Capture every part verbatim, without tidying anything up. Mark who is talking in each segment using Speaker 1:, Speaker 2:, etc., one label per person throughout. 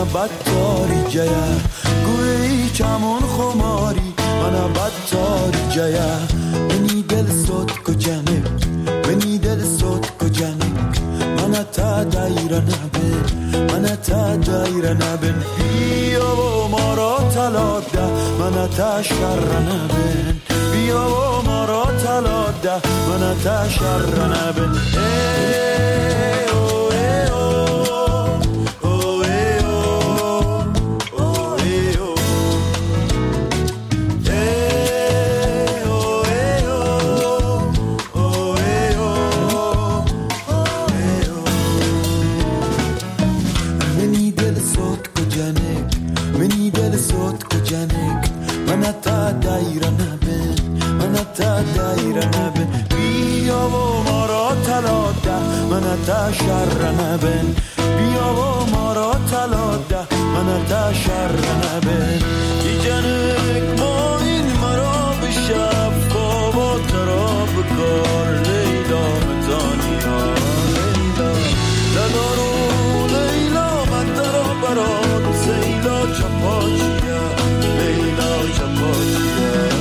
Speaker 1: بدتاری جیا گویی چمون خماری منو بدتاری جیا منی دل صوت کجانه منی دل صوت کجانه منو تا دایره نبین منو تا دایره نبین بیا و ما را تلاده منو تا شر نبین بیا و ما را تلاده منو تا شر نبین تا شر نبین بیا و ما را تلاده من تا شر نبین ای جنک ما این مرا بشف بابا ترا بکار لیلا متانیا لیلا لدارو لیلا من ترا برات سیلا چپاچیا لیلا چپاچیا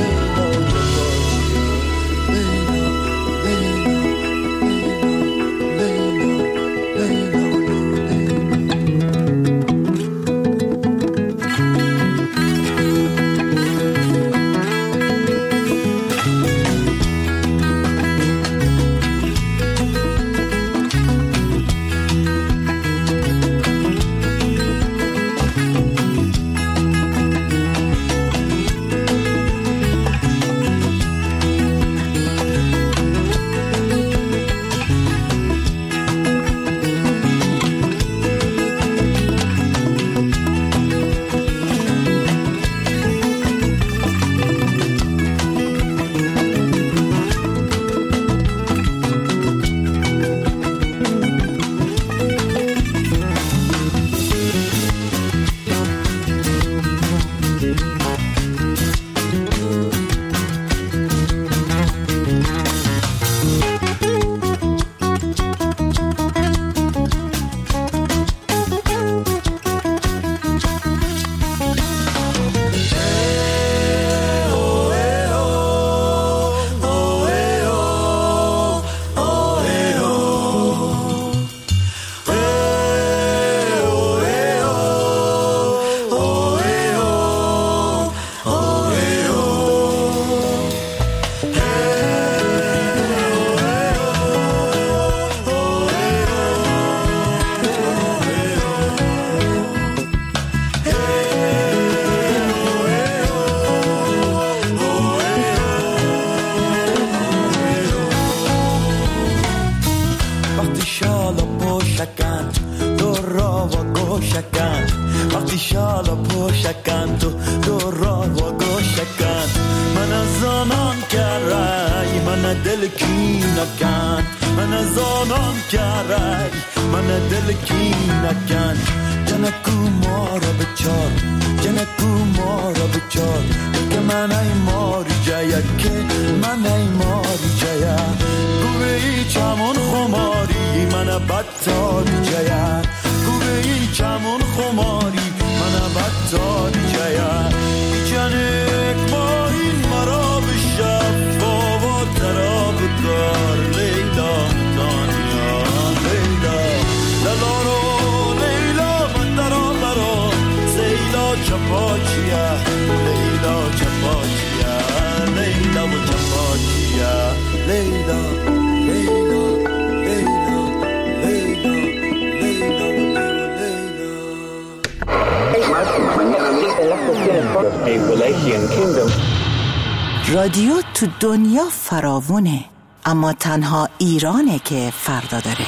Speaker 2: رادیو تو دنیا فراوونه، اما تنها ایرانه که فردا داره.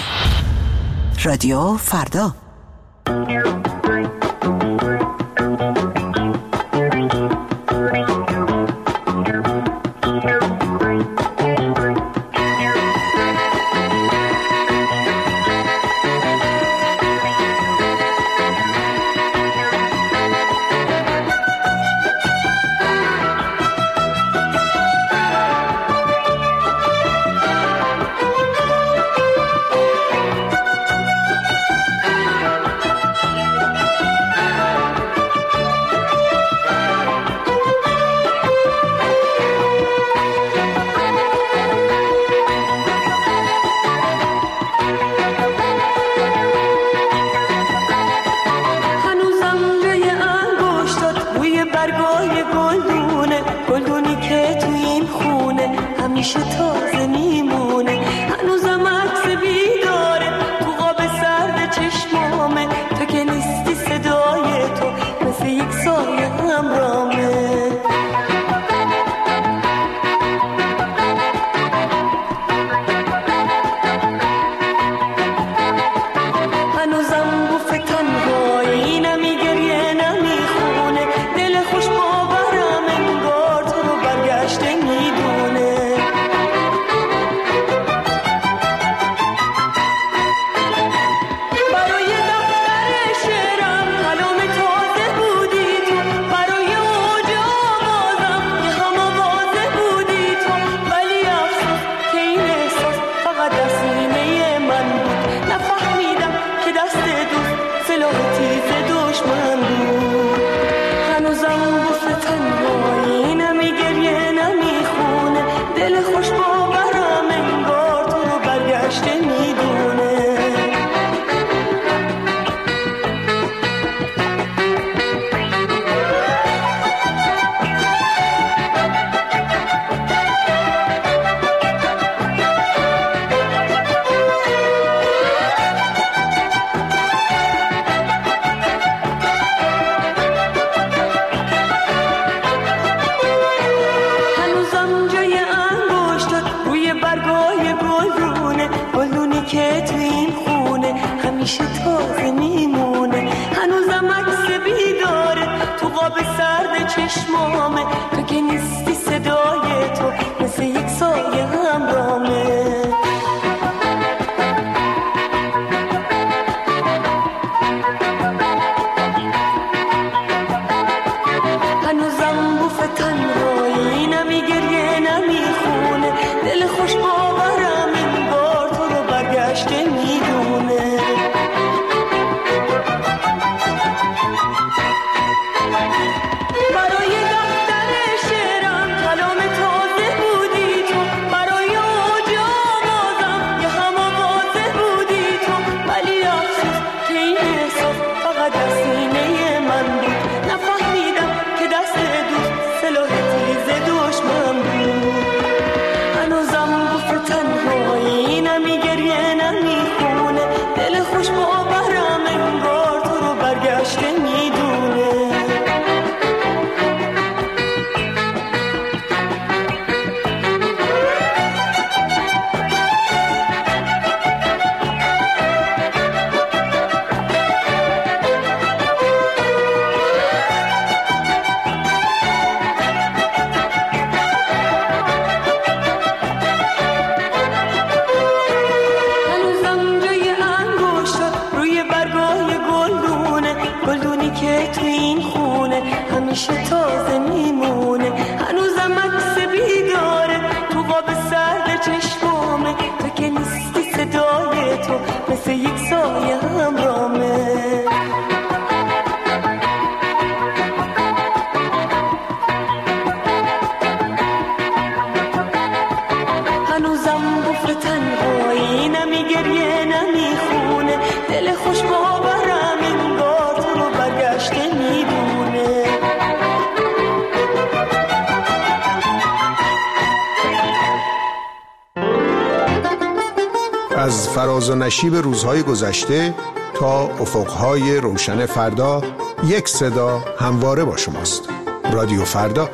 Speaker 2: رادیو فردا.
Speaker 3: همیشه تازه میمونه. هنوزم عکس بیداره تو قاب سرد چشمامه، تو که نیستی صدای تو مثل یک سایه همرامه. چشمامه تو که نیستی صدای تو مثل یک سایه همرامه. هنوزم بوف تنهایی نمیگریه نمیخونه، دل خوش باورم این بار تو رو برگشته میدونه.
Speaker 4: از فراز و نشیب روزهای گذشته تا افقهای روشن فردا، یک صدا همواره با شماست. رادیو فردا.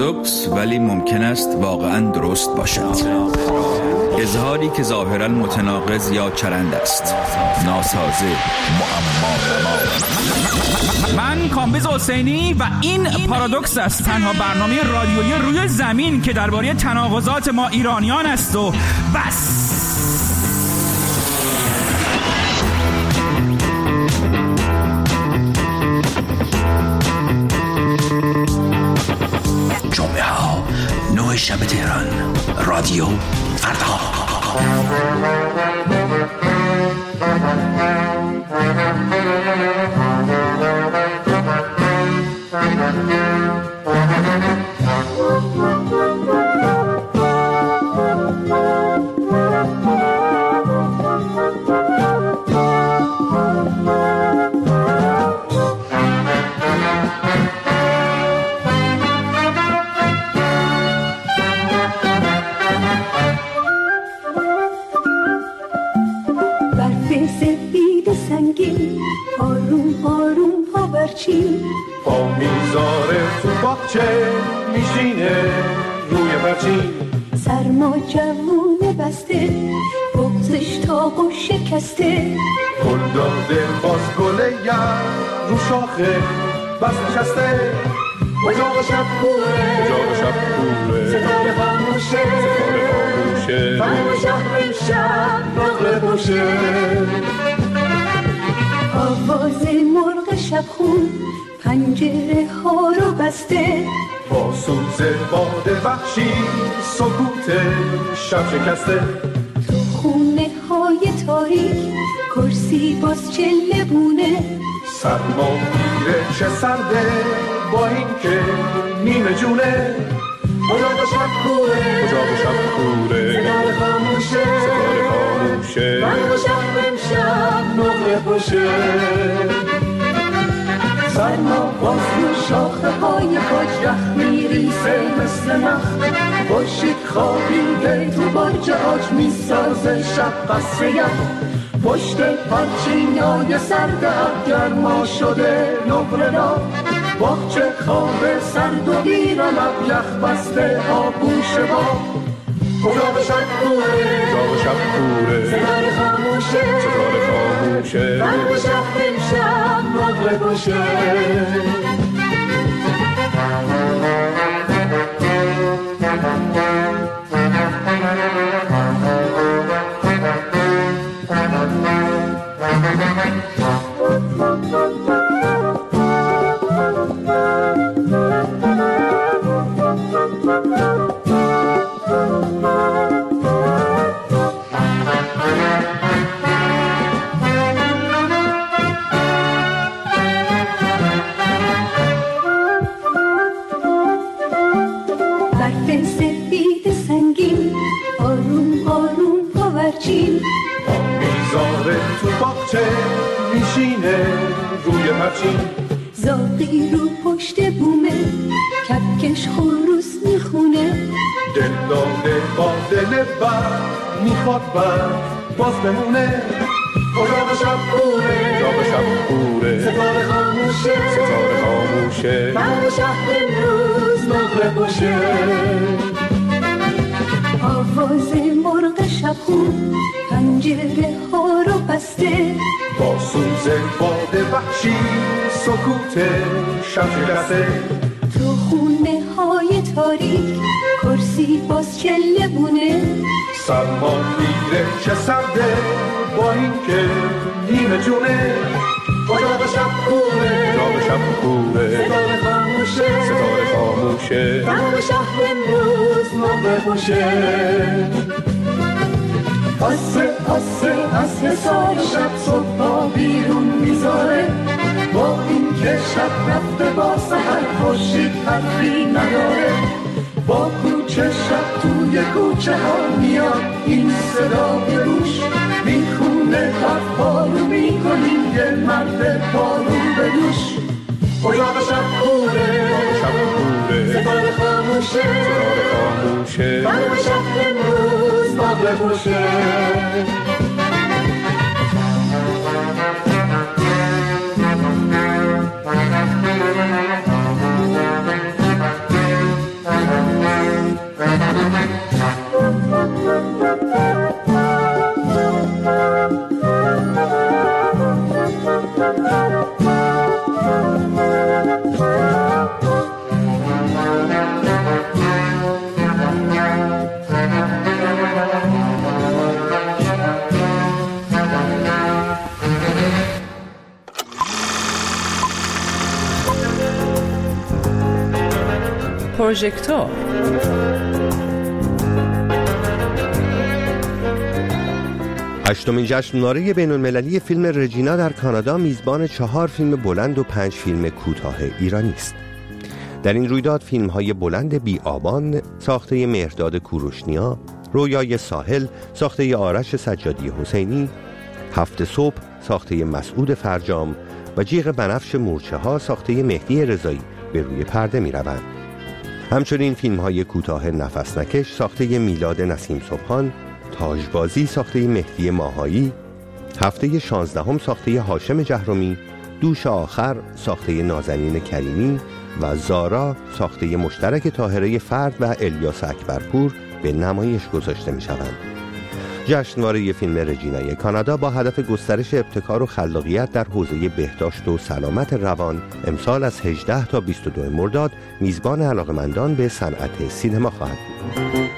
Speaker 5: پارادوکس ولی ممکن است واقعاً درست باشد. اظهاری که ظاهراً متناقض یا چرند است، ناسازه، معما.
Speaker 6: من کامبیز حسینی و این پارادوکس است، تنها برنامه رادیویی روی زمین که درباره تناقضات ما ایرانیان است و بس.
Speaker 7: جمعه ها نه شب تهران، رادیو فردا.
Speaker 8: پا میذاره تو باغچه میشینه روی پرچین،
Speaker 3: سرما جوونه بسته بغزش تاق و شکسته،
Speaker 8: گل داده باز گله یم رو شاخه بس نشسته،
Speaker 3: اجاق شب کوره
Speaker 8: اجاق شب کوره
Speaker 3: ستاره خاموشه
Speaker 8: ستاره خاموشه
Speaker 3: فهم شهر امشب نقره باشه، آواز مرغ شبخون پنجره ها رو بسته،
Speaker 8: با سوز باد وحشی سکوت شب شکسته،
Speaker 3: تو خونه های تاریک کرسی باز چله بونه،
Speaker 8: سرما میره چه سرده با این که نیمه جونه،
Speaker 3: اجاق شب کوره
Speaker 8: اجاق شب کوره
Speaker 3: ستاره خاموشه
Speaker 8: ستاره خاموشه
Speaker 3: فهم شهر امشب نقره باشه، سرما باز رو شاخه های کاج رخ میریسه مثل نخ، باشید خوابیده تو برج آج میسازه شب قصر یخ، پشت پرچینای سرد گرما شده نقره را، باغچه خواب سرد و بیران یخ بسته آبوش با، اجاق شب کوره
Speaker 8: اجاق شب کوره
Speaker 3: ستاره خاموشه
Speaker 8: ستاره خاموشه
Speaker 3: فهم شهر امشب نقره باشه.
Speaker 8: میذاره تو باغچه میشینه روی پرچین،
Speaker 3: زاغی رو پشت بومه کپکش خروس میخونه،
Speaker 8: دل داده با دل بر میخواد بر باز بمونه، اجاق شب کوره اجاق شب کوره
Speaker 3: ستاره خاموشه
Speaker 8: ستاره خاموشه
Speaker 3: فهم شهر امروز نقره باشه، آواز مرغ شبخون پنجره ها رو بسته،
Speaker 8: با سوز باد وحشی سکوت شب شکسته،
Speaker 3: تو خونه های تاریک کرسی باز چله بونه،
Speaker 8: سرما میره چه سرده با این که نیمه جونه، اجاق شب کوره اجاق شب کوره
Speaker 3: ستاره خاموشه
Speaker 8: ستاره خاموشه
Speaker 3: فهم شهر امروز نقره باشه، آسه آسه از حساب شب صبح بیرون میذاره، با این که شب رفته با سحر خورشید حرفی نداره، با کوچه شب توی کوچه ها میاد این صدا به گوش، میخونه حرف پارو میکنیم یه مرد پارو به دوش، اجاق شب کوره
Speaker 8: شب کوره
Speaker 3: ستاره خاموشه
Speaker 8: ستاره خاموشه
Speaker 3: فهم شهر امروز نقره باشه.
Speaker 9: پروژکتور.
Speaker 10: هشتمین جشنواره بین‌المللی فیلم رجینا در کانادا میزبان چهار فیلم بلند و پنج فیلم کوتاه ایرانی است. در این رویداد فیلم‌های بلند بی‌آبان ساخته مهرداد کوروشنیا، رویای ساحل ساخته آرش سجادی حسینی، هفت صبح ساخته مسعود فرجام و جیغ بنفش مورچه‌ها ساخته مهدی رضایی به روی پرده می‌روند. همچنین فیلم‌های کوتاه نفس نکش ساخته میلاد نسیم صبحان، تاجبازی ساخته مهدی ماهایی، هفته شانزدهم ساخته هاشم جهرمی، دوش آخر ساخته نازنین کریمی و زارا ساخته مشترک طاهره فرد و الیاس اکبرپور به نمایش گذاشته می شوند. جشنواره فیلم رجینای کانادا با هدف گسترش ابتکار و خلاقیت در حوزه بهداشت و سلامت روان امسال از هجدهم تا بیست و دوم مرداد میزبان علاقه‌مندان به صنعت سینما خواهد بود.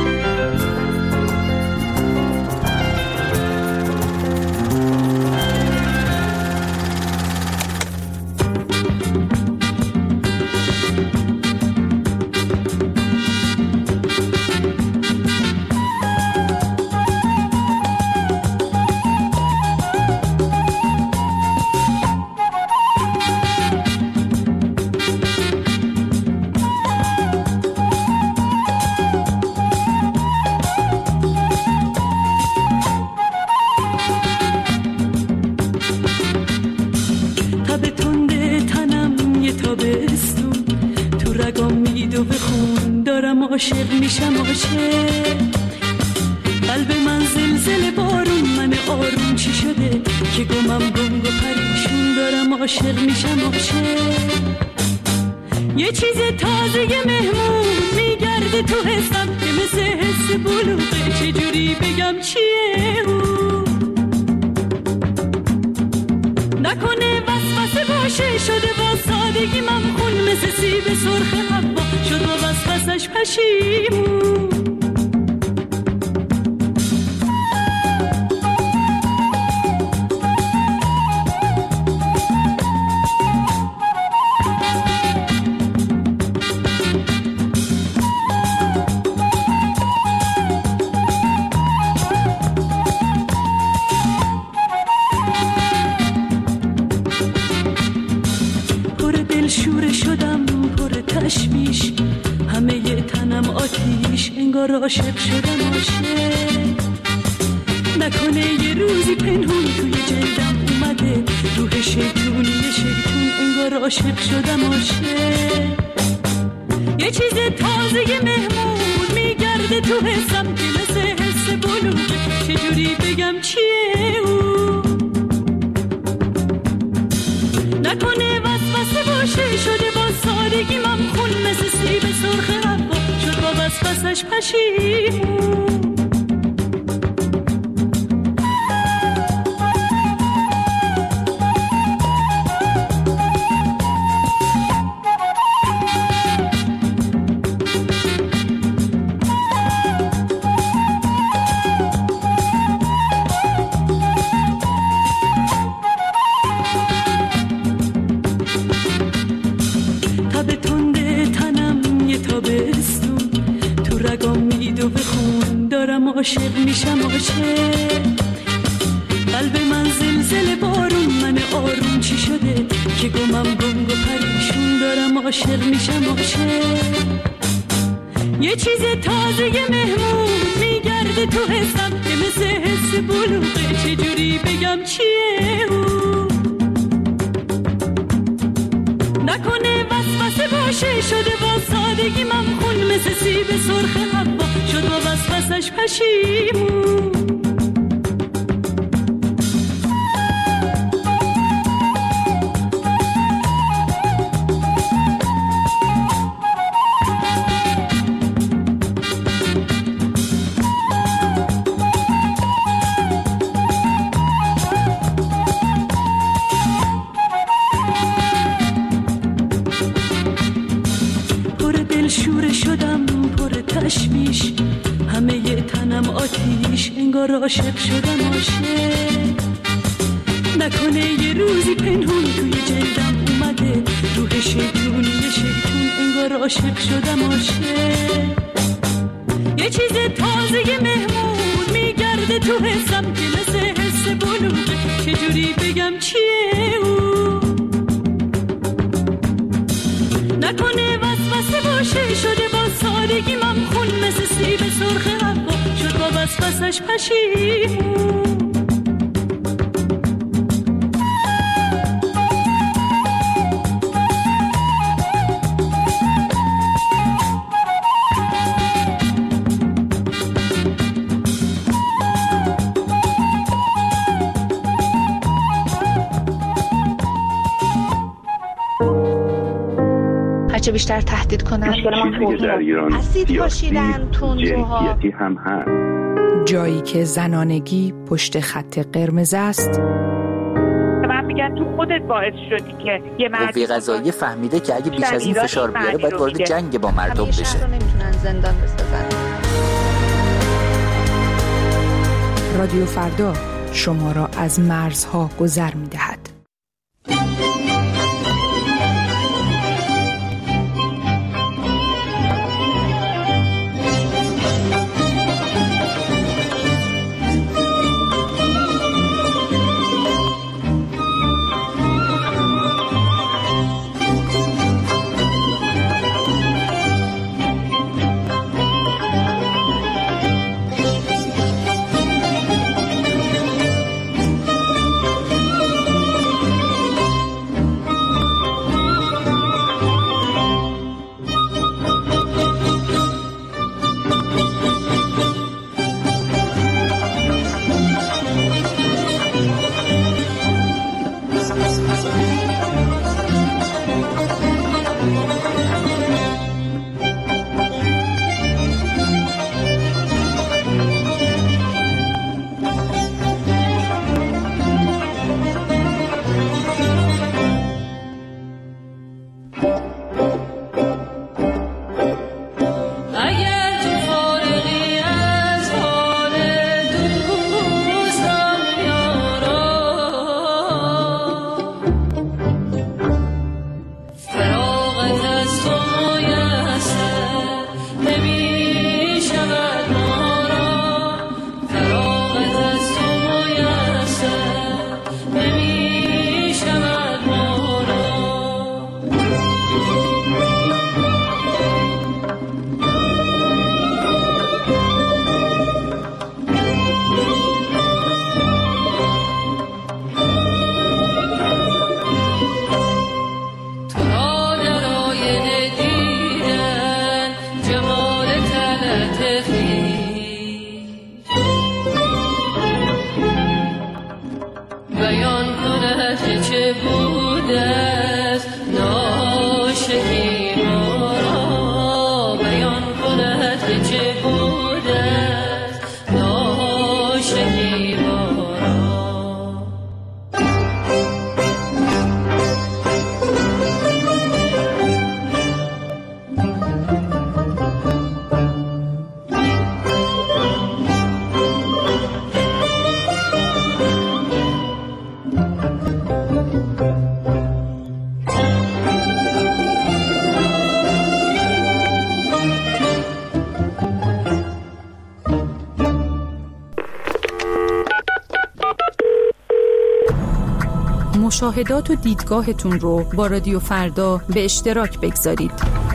Speaker 3: عاشق میشم عاشق قلب من زلزله بارون من آروم چی شده که گمم گنگ و پریشون دارم عاشق میشم عاشق یه چیز تازه مهمون میگرده تو حسم که مثل حس بلوغه چجوری بگم چیه اون نکنه وسوسه باشه شده با سادگی ممخون مثل سیب سرخ حوا شد با وسوسش پشیمون عاشق شدم عاشق نکنه یه روزی پنهون توی جلدم اومده روح شیطونی شیطون انگار عاشق شدم عاشق یه چیز تازه مهمون میگرده تو حسم که مثل حس بلوغه چجوری بگم چیه اون نکنه وسوسه باشه شده با سادگی ممخون مثل سیب سرخ حوا شد با وسوسش پشیمون عاشق میشم عاشق قلب من زلزله بارون من آروم چی شده که گمم گنگ و پریشون دارم عاشق میشم عاشق یه چیز تازه مهمون میگرده تو حسم که مثل حس بلوغه چجوری بگم چیه اون نکنه وسوسه باشه شده با سادگی ممخون مثل سیب سرخ حوا شد با وسوسش پشیمون عاشق شدم عاشق نکنه یه روزی پنهون توی جلدم اومده روح شیطون یه شیطون انگار عاشق شدم عاشق یه چیز تازه مهمون میگرده تو حسم که مثل حس بلوغه چجوری بگم چیه او نکنه وسوسه باشه شده با سادگی ممخون مثل سیب سرخ حبا شد با وسوسش پشیمون
Speaker 9: هرچه بیشتر تهدید کنن
Speaker 11: چیزی در ایران
Speaker 9: اسید پاشیدن تندروها
Speaker 11: هم هست.
Speaker 12: جایی که زنانگی پشت خط قرمز است.
Speaker 13: من میگن تو خودت باعث شدی که یه مردی
Speaker 14: قوه قضاییه فهمیده که اگه بیش از این فشار بیاره باید وارد جنگ با مردم بشه.
Speaker 9: همیشه نمیتونن زندان بسازن.
Speaker 12: رادیو فردا شما را از مرزها گذر میدهد. مشاهدات و دیدگاهتون رو با رادیو فردا به اشتراک بگذارید.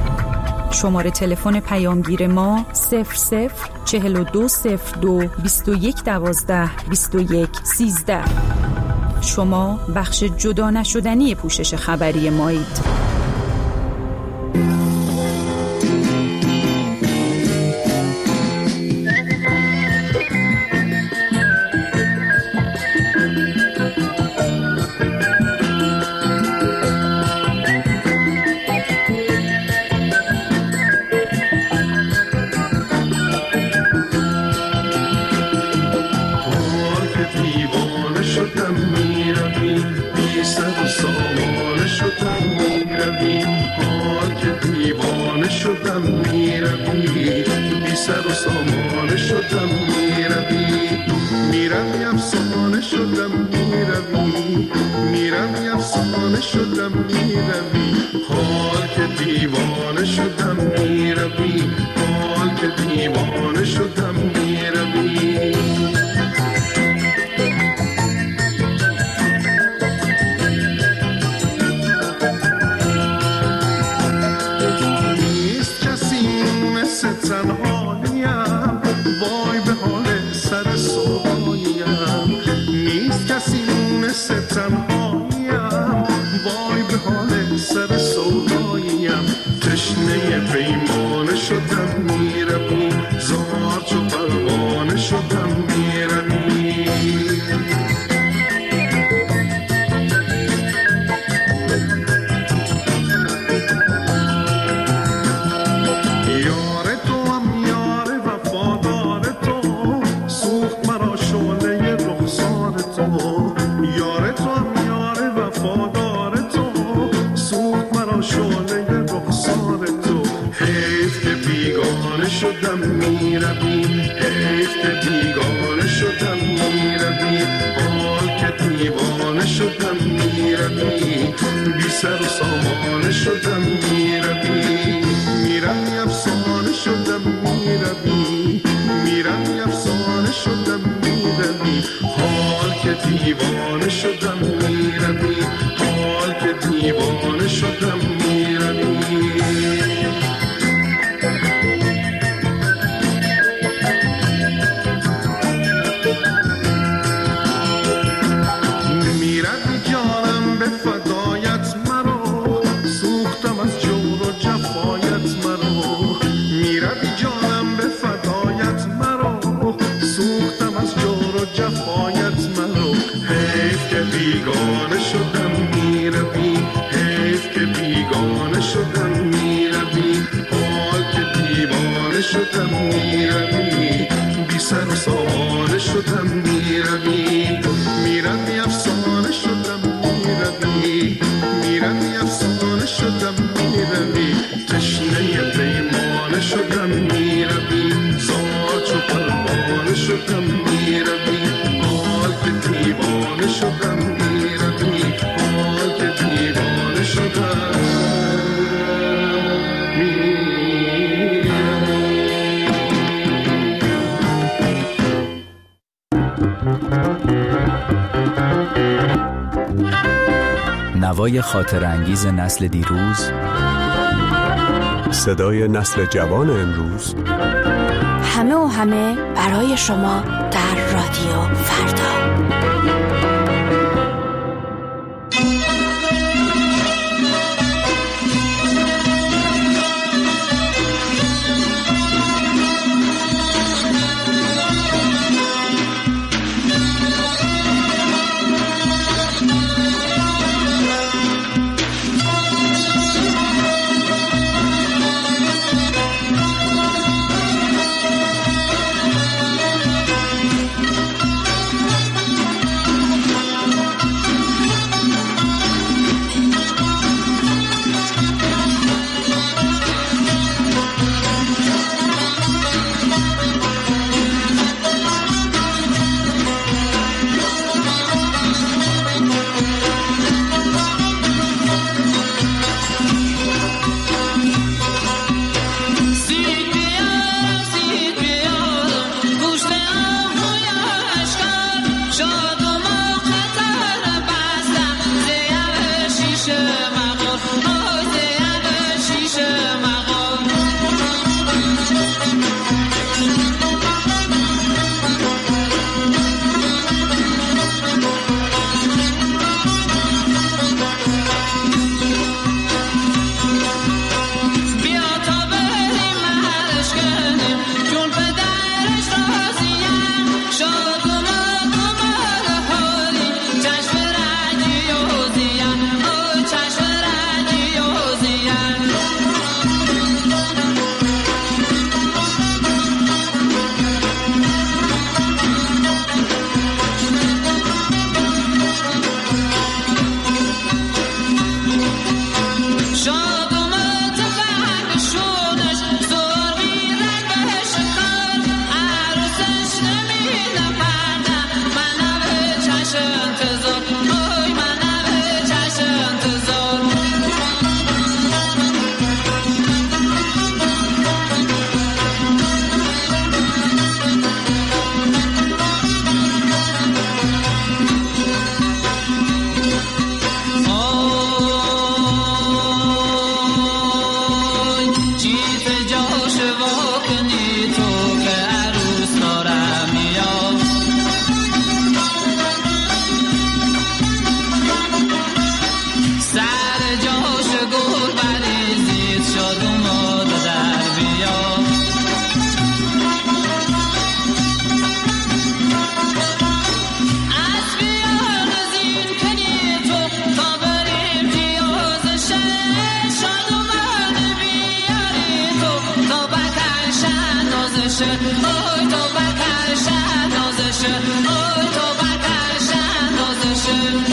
Speaker 12: شماره تلفن پیامگیر ما صفر صفر چهل و دو صفر دو بیست و یک دوازده بیست و یک سیزده. شما بخش جدا نشدنی پوشش خبری مایید.
Speaker 8: سر و سامانه شدم میروی میروی افسانه شدم میروی، میروی افسانه شدم میروی، حال که دیوانه شدم میروی، حال که دیوانه شدم میروی. تنهاییم وای به حال سر سوهاییم، نیست کسی مونس تنهاییم وای به حال سر سوهاییم، تشنه پیمانه شدم میروی، زار چو پروانه شدم میروی. شدم میروی، حیف که بیگانه شدم میروی، حال که دیوانه شدم میروی، بی سر و سامانه شدم میروی، میروی افسانه شدم میروی، میروی افسانه شدم میروی، حال که دیوانه شدم میروی، حال که دیوانه شدم میروی. بیگانه شدم میروی، حیف که بیگانه شدم میروی، حال که دیوانه شدم میروی، بی سر و سامانه شدم میروی، میروی افسانه شدم میروی، میروی افسانه شدم میروی، تشنه پیمانه شدم میروی، زار چو پروانه شدم میروی، حال که دیوانه شدم میروی، حال که دیوانه شدم
Speaker 11: نوای خاطر انگیز نسل دیروز،
Speaker 4: صدای نسل جوان امروز،
Speaker 15: همه و همه برای شما در رادیو فردا.
Speaker 16: نازشه آی تو بتر شد نازشه آی تو بتر شد نازشه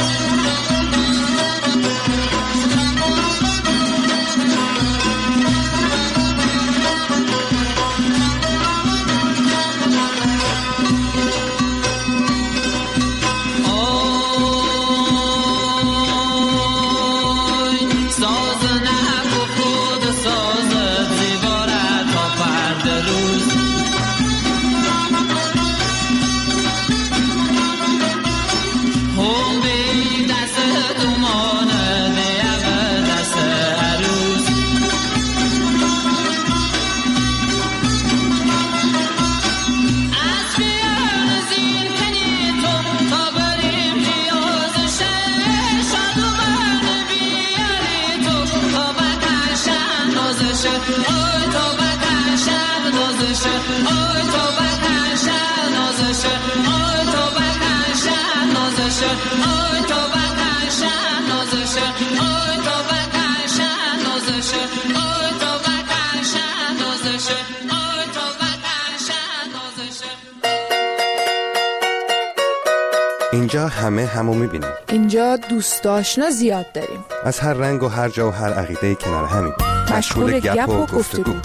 Speaker 10: اینجا همه همو میبینیم.
Speaker 17: اینجا دوست آشنا زیاد داریم.
Speaker 10: از هر رنگ و هر جا و هر عقیده کنار همین.
Speaker 17: مشغول گپ و گفتگو.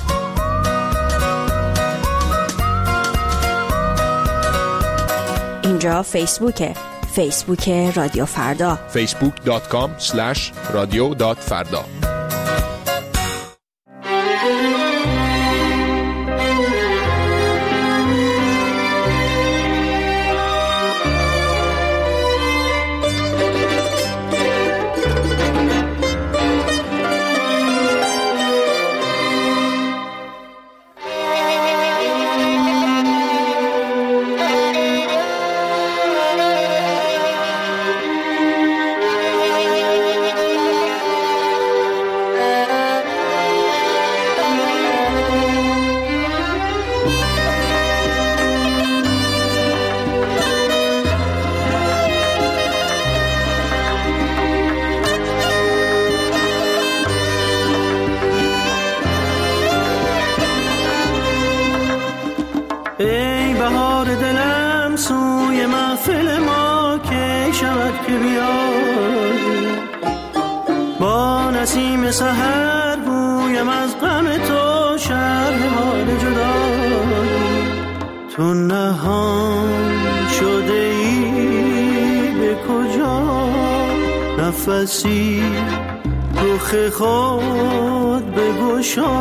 Speaker 15: اینجا فیسبوکه. فیسبوک رادیو فردا.
Speaker 4: فیسبوک دات کام اسلش رادیو دات فردا.
Speaker 18: ای بهار دلم سوی محفل ما که شود که بیایی با نسیم سحر گویم از غم تو شرح حال جدایی تو نهان شده ای به کجا نفسی رخ خود بگشا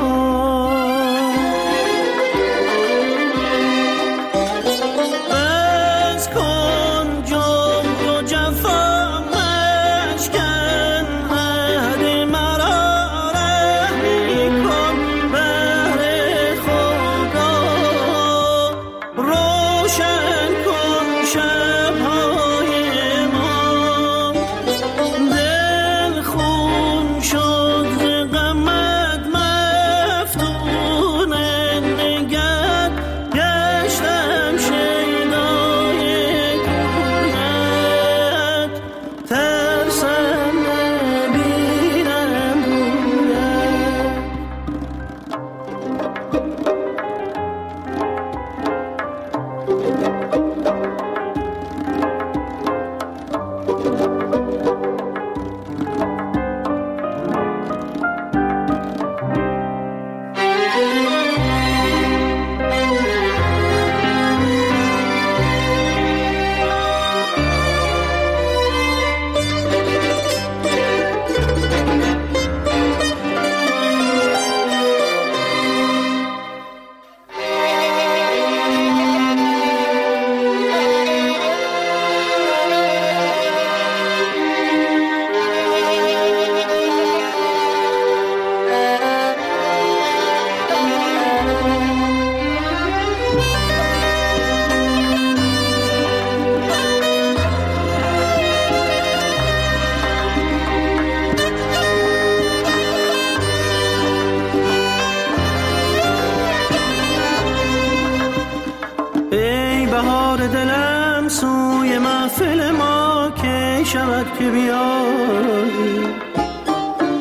Speaker 18: دلم سوی محفل ما که شود که بیایی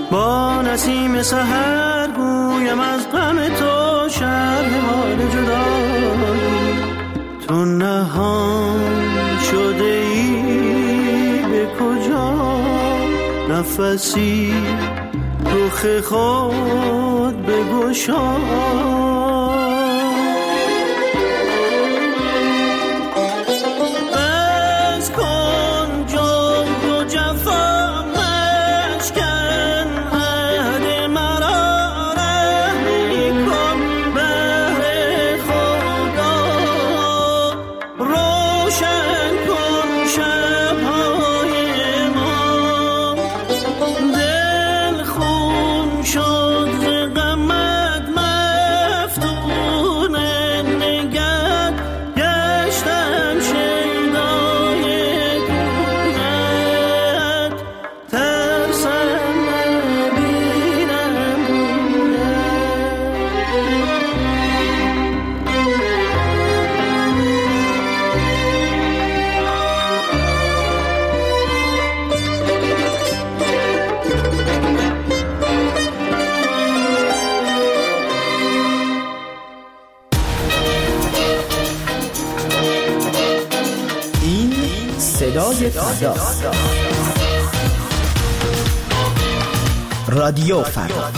Speaker 18: با نسیم سحر گویم از غم تو شرح حال جدایی. تو نهان شده ای به کجا، نفسی رخ خود بگشا.
Speaker 19: صدای فردا، رادیو فردا.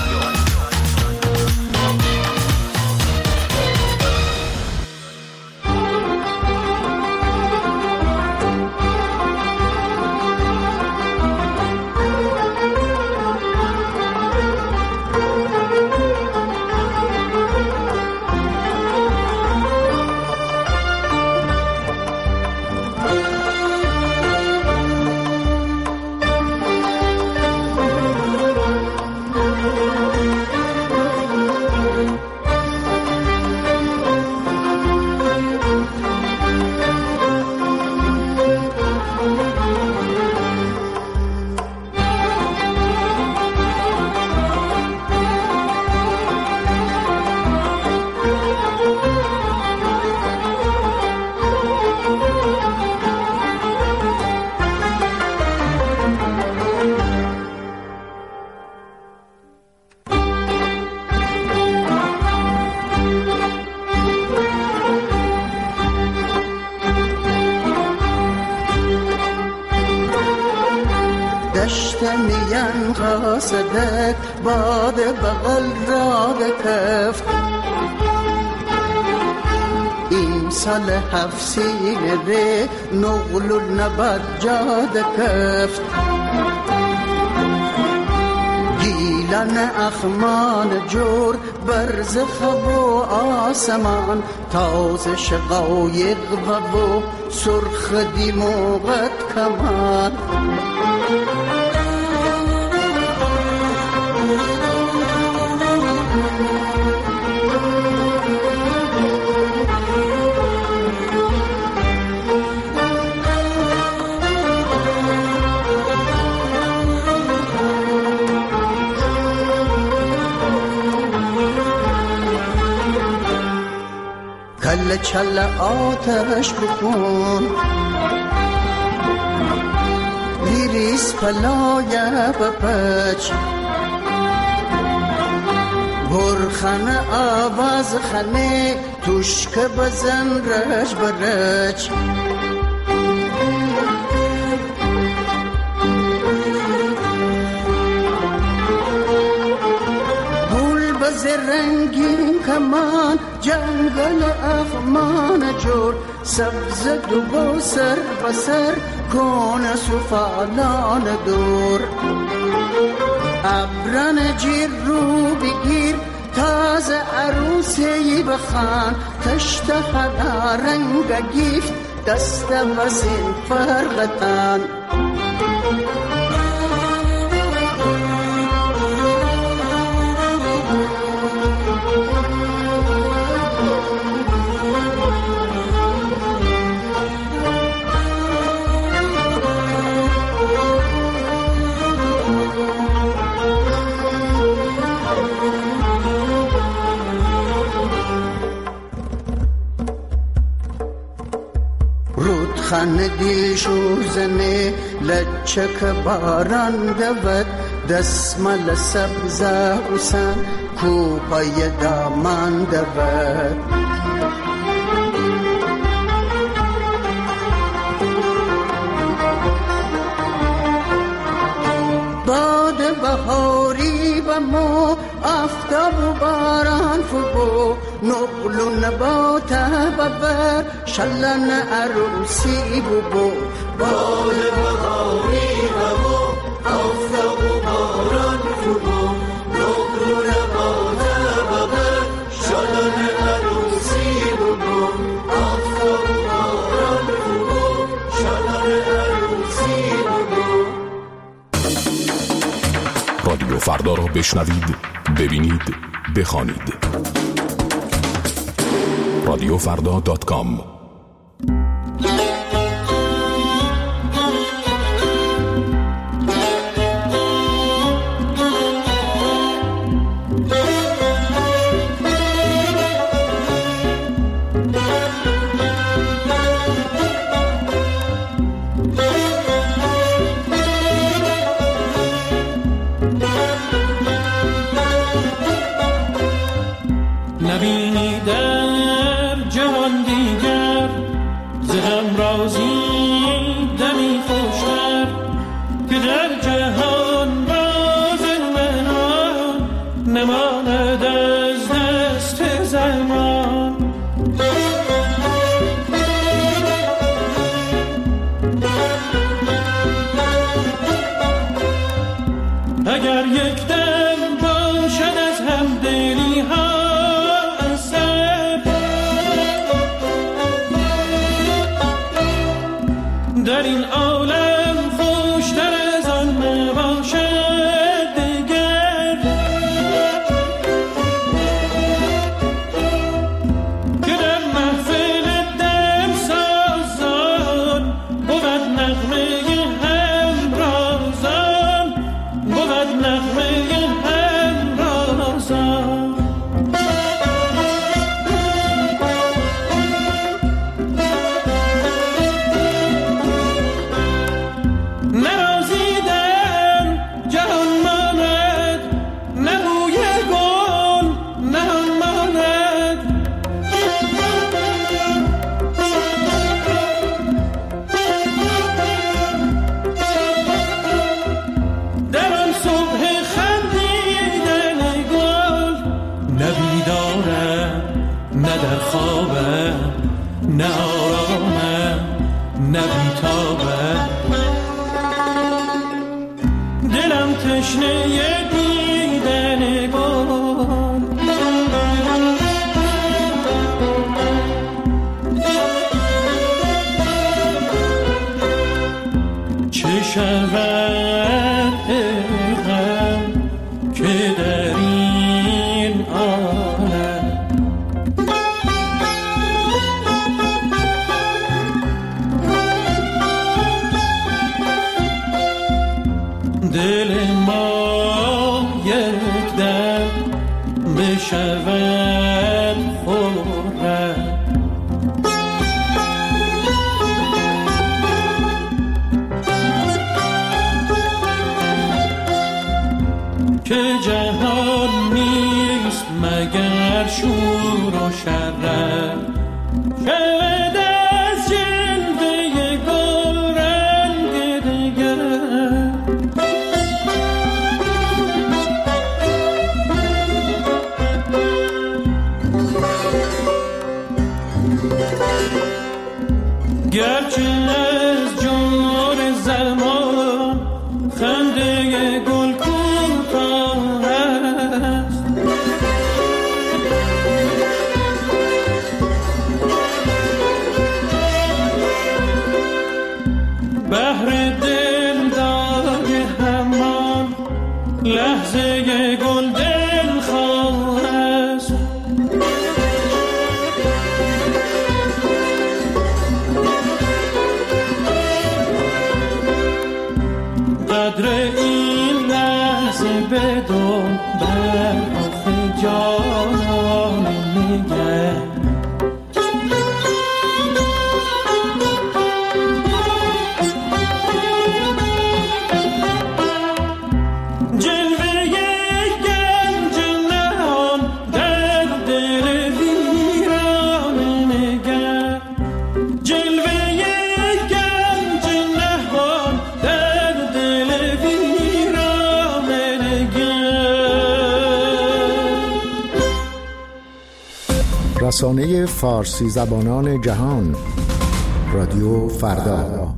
Speaker 20: دشتمیم قاصدک باد بغل را بکفت، این سال هفت سینه به نغل و نبد جاد کفت. گیلن اخمان جور برز خب و آسمان، تاز شقایق و سرخ دیموغت کمان. کل چل آتش بکن، لیریس پلایه بپچ، برخانه آواز خانه توشک بزن رج برج. گل بز رنگین کمان جنگل اخمان جور، سبز دو سر بسر کن سفالان دور. ابران جیر رو بگیر تازه عروسی بخان، تشت خدا رنگ گیفت دست وزین فرغتان. خن من دیل شوزنه لچک باران دود دسمال سبز حسن کوپای دامان دود باد بهاری و مو آفتاب و باران فبو نقل و نبات ببر شلن عروسی ببو
Speaker 18: باد بهاری و مو آفتاب و باران فبو نقل و نبات ببر شلن عروسی ببو آفتاب و باران فبو شلن عروسی ببو.
Speaker 21: رادیو فردا را بشنوید، ببینید، بخوانید. رادیو فردا دات کام.
Speaker 18: نبینی در جهان دیگر ز هم رازی دمی خوشتر که در جهان راز منان نماند از دست زمان. اگر یک دم باشد از هم دلی ها در این عالم خوشتر از آن نباشد دیگر که در محفل دم سازان بود نغمه همرازان بود نغمه همرازان. نه در خوابم نه آرامم نه بیتابم دلم تشنه دیدن گل چه شود غم که در این عالم دل ما یک دم بشود خورم که جهان نیست مگر شور و شرم شود از جلوه گل رنگ دگر گرچه از جمهور زمان خنده گل کوتاه است بهر دل داد همان لحظه گل دل خواه است قدر این لحظه بدون بر آخه جانان نگر
Speaker 4: رسانه فارسی زبانان جهان، رادیو فردا.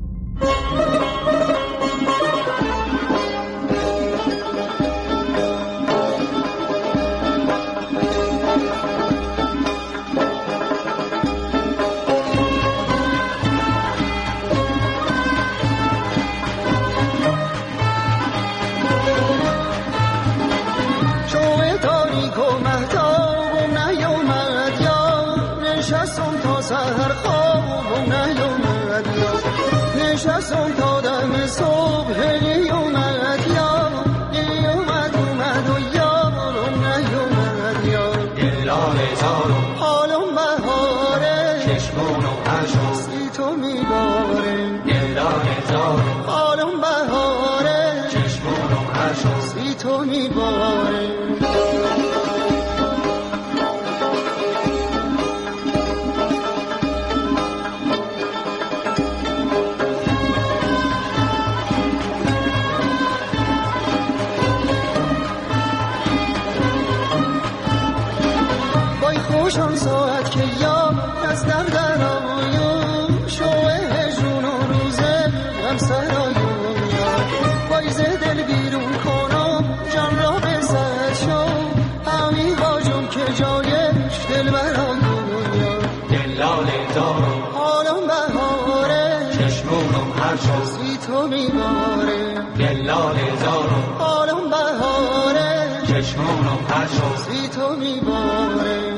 Speaker 3: نشستم تا دم صبح نیومد یا نیومد اومد و یارم نیومد یا دلال زارم حالم بهاره چشمونم هشوستی تو میباره دلال زارم حالم بهاره چشمونم هشوستی تو میباره خوشم ساعت که یام از در در آیم شوه هجون و روزه غم سرایم بایز دل بیرون کنم جان را بزد شو همی واجم که جایش دل برایم دلال دارم حالم بهاره چشمونم هر شازی تو میباره دلال دارم حالم بهاره چشمونم هر شازی تو میباره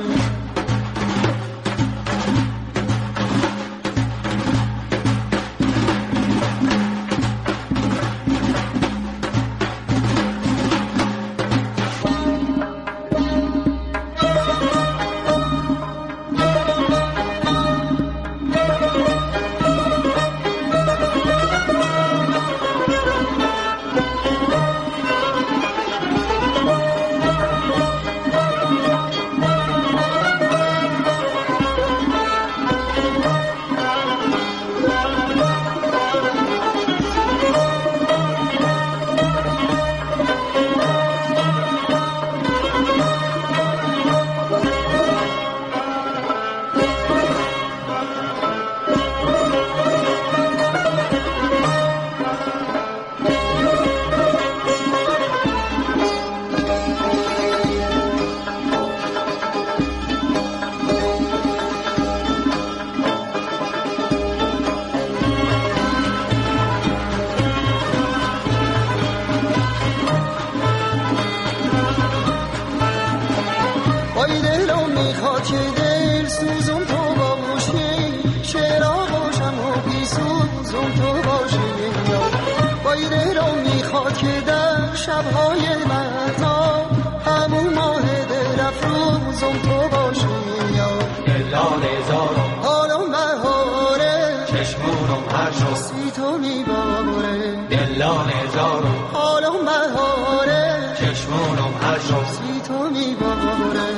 Speaker 3: شب‌های مهتاب همون ماه دل افروزم تو باشی یا دلال زارم حالم بهاره چشمونم هر شستی تو میباره دلال زارم حالم بهاره چشمونم هر شستی تو میباره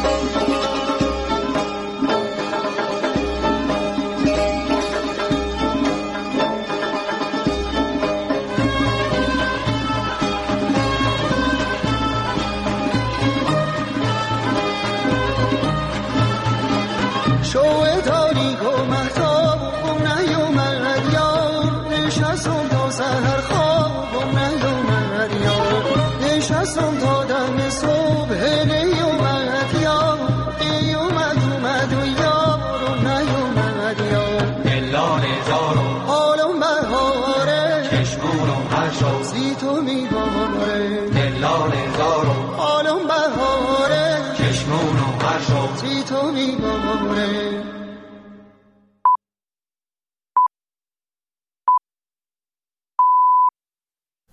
Speaker 3: شوه تاریک و محتابم نیومد یار نشستم تا سحر خوابم نیومد یار نشستم تا دم صبح نیومد یار نیومد اومد و یارم نیومد یار دلال زارم حالم بهاره چشمونم هر شازی تو میباره دلال زارم حالم بهاره چشمونم هر شازی تو میباره